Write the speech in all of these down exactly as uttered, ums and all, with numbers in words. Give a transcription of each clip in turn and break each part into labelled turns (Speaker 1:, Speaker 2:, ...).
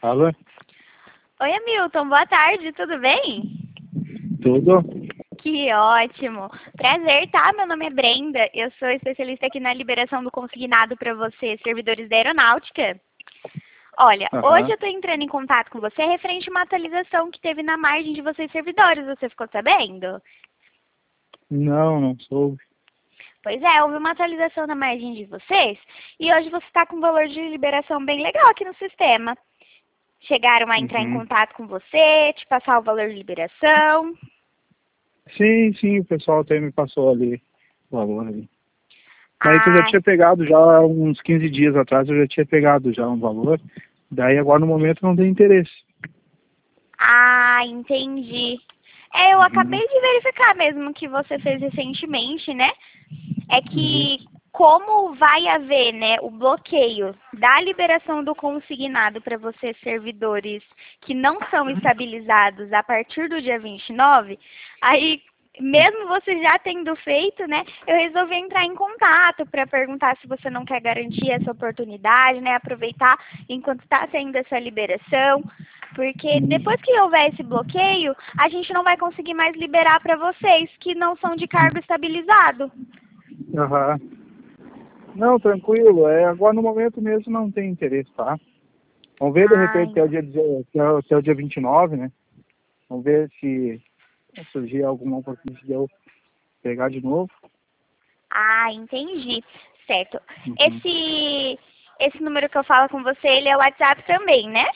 Speaker 1: Alô?
Speaker 2: Oi, Hamilton, boa tarde, tudo bem?
Speaker 1: Tudo?
Speaker 2: Que ótimo. Prazer, tá? Meu nome é Brenda, eu sou especialista aqui na liberação do consignado para você, servidores da aeronáutica. Olha,
Speaker 1: Aham.
Speaker 2: hoje eu estou entrando em contato com você referente a uma atualização que teve na margem de vocês servidores, você ficou sabendo?
Speaker 1: Não, não soube.
Speaker 2: Pois é, houve uma atualização na margem de vocês e hoje você está com um valor de liberação bem legal aqui no sistema. Chegaram a entrar em
Speaker 1: Uhum.
Speaker 2: contato com você, te passar o valor de liberação.
Speaker 1: Sim, sim, o pessoal até me passou ali o valor ali. Mas eu já
Speaker 2: Ah,
Speaker 1: tinha pegado já uns quinze dias atrás, eu já tinha pegado já um valor. Daí agora no momento não tem interesse.
Speaker 2: ah, entendi. É, eu
Speaker 1: Uhum.
Speaker 2: acabei de verificar mesmo que você fez recentemente, né? É
Speaker 1: Uhum.
Speaker 2: que como vai haver, né, o bloqueio da liberação do consignado para vocês servidores que não são estabilizados a partir do dia vinte e nove, aí mesmo você já tendo feito, né, eu resolvi entrar em contato para perguntar se você não quer garantir essa oportunidade, né, aproveitar enquanto está tendo essa liberação, porque depois que houver esse bloqueio, a gente não vai conseguir mais liberar para vocês que não são de cargo estabilizado.
Speaker 1: Aham. Não, tranquilo. É, agora no momento mesmo não tem interesse, tá? Vamos ver de repente
Speaker 2: Ai,
Speaker 1: até o dia, deze- até o até o dia vinte e nove, né? Vamos ver se surgir alguma oportunidade de eu pegar de novo.
Speaker 2: ah, entendi. Certo.
Speaker 1: Uhum.
Speaker 2: Esse, esse número que eu falo com você, ele é o WhatsApp também, né?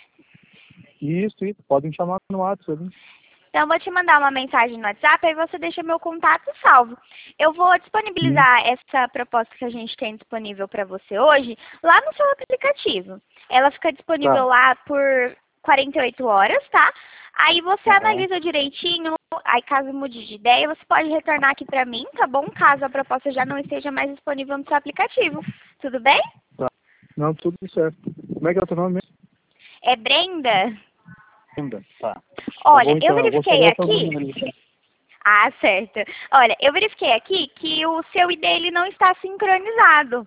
Speaker 1: Isso, isso. Podem chamar no WhatsApp.
Speaker 2: Então, eu vou te mandar uma mensagem no WhatsApp, aí você deixa meu contato salvo. Eu vou
Speaker 1: Sim.
Speaker 2: disponibilizar essa proposta que a gente tem disponível para você hoje lá no seu aplicativo. Ela fica disponível
Speaker 1: Tá.
Speaker 2: lá por quarenta e oito horas, tá? Aí você
Speaker 1: Aham.
Speaker 2: analisa direitinho, aí caso mude de ideia, você pode retornar aqui para mim, tá bom? Caso a proposta já não esteja mais disponível no seu aplicativo. Tudo bem?
Speaker 1: Tá. Não, tudo certo. Como é que é o teu nome mesmo?
Speaker 2: É Brenda?
Speaker 1: Brenda. Tá. Tá
Speaker 2: Olha,
Speaker 1: bom,
Speaker 2: eu
Speaker 1: então. Eu vou
Speaker 2: verifiquei
Speaker 1: pegar essa
Speaker 2: aqui.
Speaker 1: número ali. Tá?
Speaker 2: Ah, certo. Olha, eu verifiquei aqui que o seu I D ele não está sincronizado.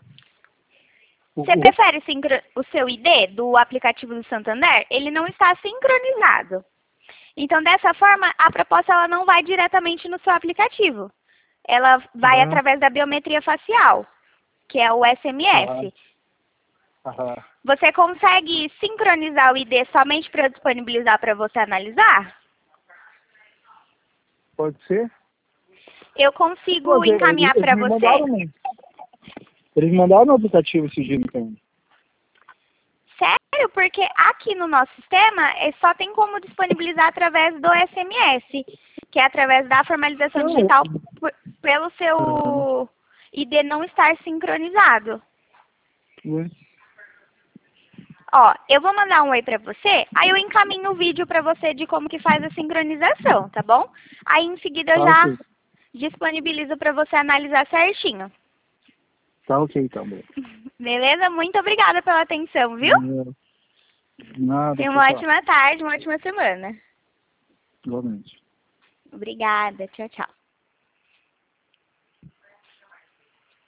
Speaker 1: O,
Speaker 2: Você
Speaker 1: o,
Speaker 2: prefere sincro... o seu I D do aplicativo do Santander? Ele não está sincronizado. Então, dessa forma, a proposta ela não vai diretamente no seu aplicativo. Ela vai
Speaker 1: aham.
Speaker 2: através da biometria facial, que é o
Speaker 1: Aham.
Speaker 2: S M S.
Speaker 1: Aham.
Speaker 2: Você consegue sincronizar o I D somente para disponibilizar para você analisar?
Speaker 1: Pode ser?
Speaker 2: Eu consigo
Speaker 1: Mas é, eles,
Speaker 2: encaminhar
Speaker 1: eles
Speaker 2: para
Speaker 1: me
Speaker 2: você.
Speaker 1: mandaram, né? Eles me mandaram no aplicativo esse dia, então.
Speaker 2: Sério? Porque aqui no nosso sistema é, só tem como disponibilizar através do S M S, que é através da formalização
Speaker 1: Não.
Speaker 2: digital por- pelo
Speaker 1: Aham.
Speaker 2: seu I D não estar sincronizado.
Speaker 1: Ué.
Speaker 2: Ó, eu vou mandar um oi pra você, aí eu encaminho o vídeo pra você de como que faz a sincronização, tá bom? Aí em seguida eu
Speaker 1: Tá
Speaker 2: já
Speaker 1: ok.
Speaker 2: disponibilizo pra você analisar certinho.
Speaker 1: Tá ok, então. Bem.
Speaker 2: Beleza? Muito obrigada pela atenção, viu?
Speaker 1: Nada,
Speaker 2: Tenha
Speaker 1: tchau,
Speaker 2: uma
Speaker 1: tchau.
Speaker 2: ótima tarde, uma ótima semana.
Speaker 1: Igualmente.
Speaker 2: Obrigada. Tchau, tchau.